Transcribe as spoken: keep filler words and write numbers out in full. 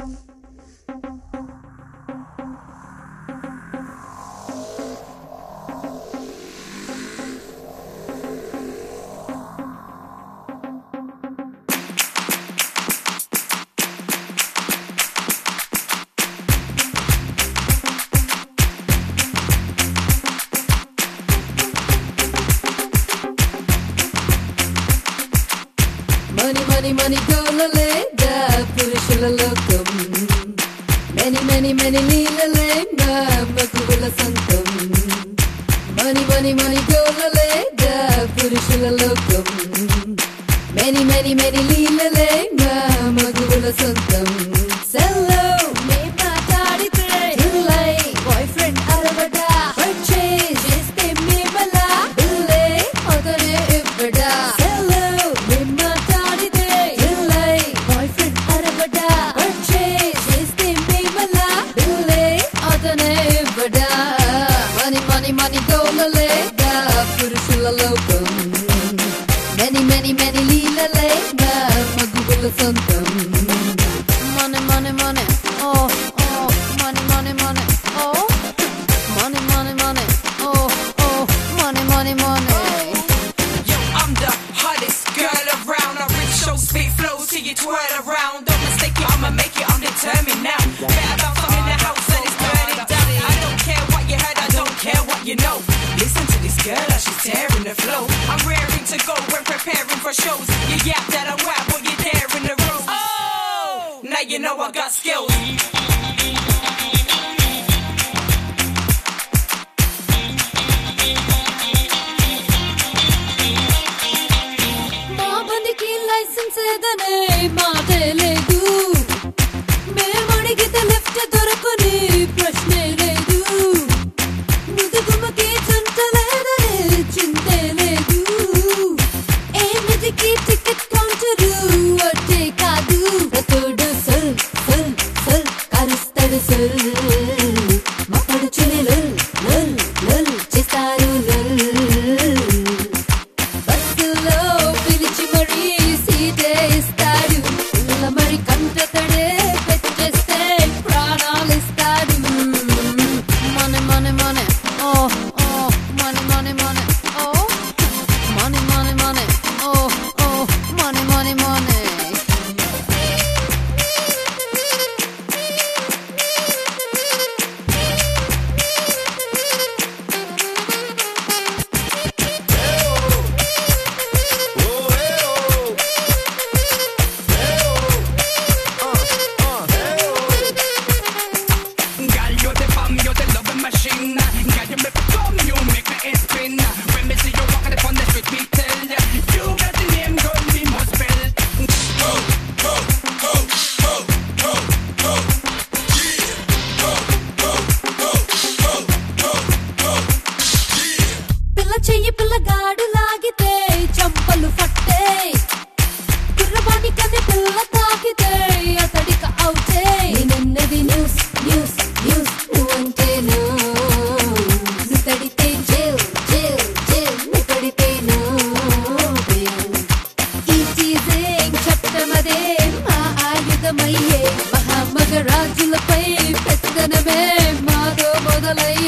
Money, money, money, gololeda, పురుషుల లోకం. Many, many, many నీళ్ళలేనా మగువుల సొంతం. Money, money, money, gololeda, పురుషుల లోకం. Many, many, many నీళ్ళలేనా మగువుల సొంతం. Sello, నే మాట్లాడితే ఇల్లై, boyfriend అరవడా, purchase చేస్తే మేమలా, ఇల్లే అతనే ఇవ్వడా. Money, money, money, gololeda, పురుషుల లోకం. Many, many, many లీలలేనా మగువుల సొంతం. Money, money, money, oh, oh, money, money, money, oh, money, money, money, oh, oh, money, money, money. Yo, I'm the hottest girl around. I reach show speed flow till you twirl around. Don't mistake it, I'ma make it, I'm determined now. Better bounce, I'm in the house and it's burning down. I don't care what you heard, I don't care what you know. Listen to this girl as she's tearing the flow. I'm raring to go when preparing for shows. You yap that I'm whack, but you're there in the room. Oh, now you know I got skills. మా బండికి licence ఏదనే మాటే లేదు. మేము అడిగితే lift దొరకని ప్రశ్నే లేదు. ముదుగుమకి జంట లేదనే చింతే లేదు. ఏమిటికి టికెట్ కౌంటరు అట్టే కాదు. తోడు సల్ సల్ సల్ కరుస్తాడు సల్. మా పడుచుని లల్ లల్ లల్ చేస్తారు లల్. బస్సులో పిలిచి మరీ సీటే ఇస్తాడు. పిల్ల మరి కంట తడే పెట్టేస్తే ప్రాణాలు ఇస్తాడు. Money, money, money, oh, oh, money, money, money, oh, money, money, money, oh, oh, money, money, money. Girl, you're the bomb, you're the loving machine. Girl, you make me come, you make me head spin. When me see you walking upon the street, me tell ya, you got the name, girl, me must spell. Ho, ho, ho, ho, ho, ho, yeah. Ho, ho, ho, ho, ho, ho, yeah. పిల్ల చెయ్యి పిల్లగాడు లాగితే చంపలు పట్టే. కుర్రవాణి కని పిల్ల తాకితే అతడిక అవుతే. నేనన్నది న్యూస్ న్యూస్ న్యూస్ నువ్వంటే నో. నువ్వు తడితే జైల్ జైల్ జైల్ నువ్వు తడితే నో బెయిల్. ఈ చీజింగ్ చట్టమదే మా ఆయుధమయ్యే. మహామగరాజులపై పెత్తనమే మాదో మొదలయ్యే.